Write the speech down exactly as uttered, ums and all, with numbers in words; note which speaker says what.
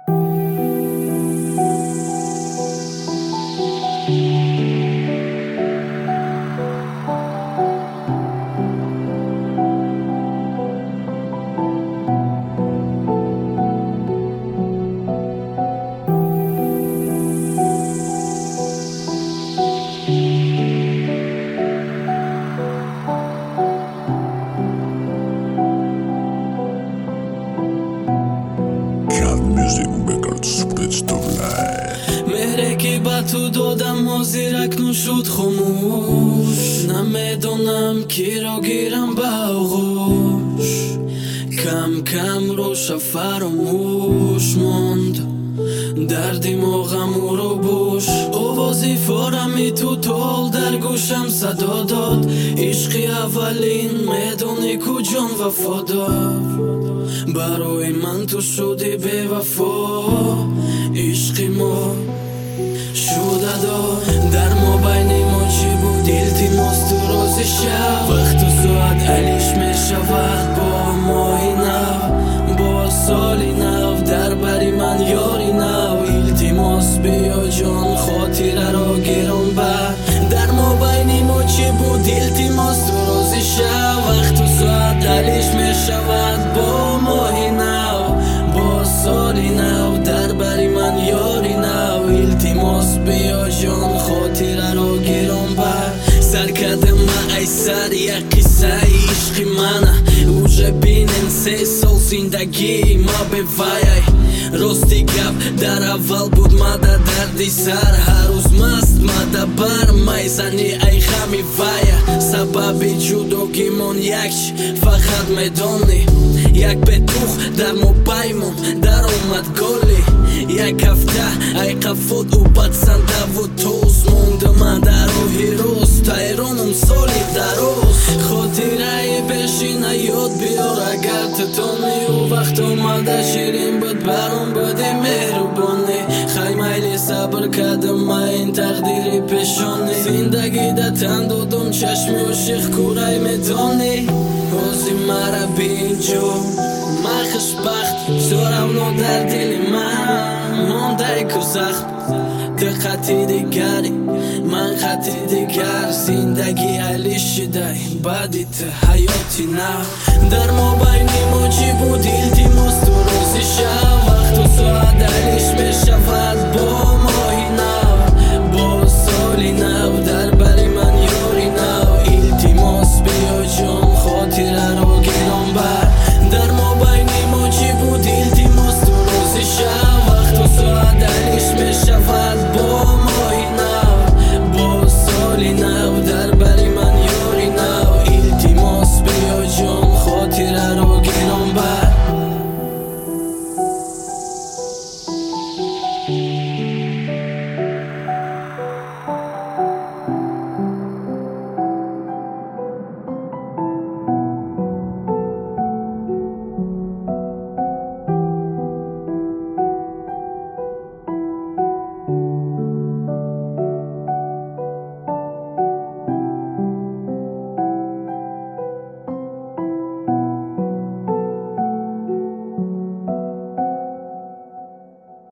Speaker 1: مهرکی با تو دادم و زیرک نشد خموش نمیدونم کی را گیرم به آغوش کم کم روش فراموش موند دردی موغم او رو بوش آوازی فارمی تو تول در گوشم صدا داد عشقی اولین میدونی کجان وفادار برای من تو شدی بی وفا عشقی ما شده دار در ما بین ما چی بود التماس تو روز شب وقت و ساعت علیش می شود با ماهی نو با سالی نو در بری من یاری نو التماس بیا جان خاطره را گیرم بر در ما بین ما چی بود التماس تو روز شب وقت و ساعت علیش می شود با ماهی نو با سالی نو در بری من یاری نو التماس بیا جان خاطره را گیرم بر سر کردم من ای سر یک قصه عشقی منه اوجه بینن سه سال زندگی ما به وای راستی گپ در اول بود ما در دردی سر هر روز مست ما در بر میزنی ای خمی وای سبب جداگی من یک فقط میدانی یک بتوخ در موبایمون در اومد گلی یک هفته ای قفود او بد سنده و توز موند من در روحی روز تایرانم سالی دروز خاطره بشینه یاد بیار اگر تتونی او وقت اومده شیرین بود برام بودی مهربانی خیلی صبر کردم من این تقدیری پیشانی زندگی در تن دادم چشمی و شیخ کوره میدانی روزی مرا بینجا من خوشبخت سرم نو در دل من مانده که زخم تو خطی دیگری من خطی دیگر زندگی علی شده بعدی تو حیاتی نه در ما بینی ما چی بود التماس تو روزی